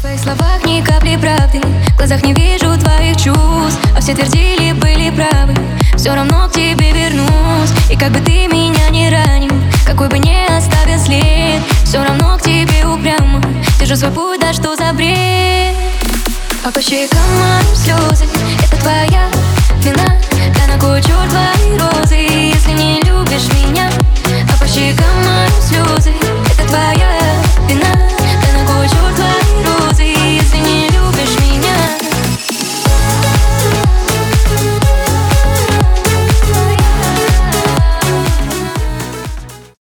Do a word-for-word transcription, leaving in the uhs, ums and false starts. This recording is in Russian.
В твоих словах ни капли правды, в глазах не вижу твоих чувств. А все твердили, были правы, все равно к тебе вернусь. И как бы ты меня не ранил, какой бы не оставил след, все равно к тебе упрямо держу свой путь, да что за бред. А по щекам моим слезы, это твоя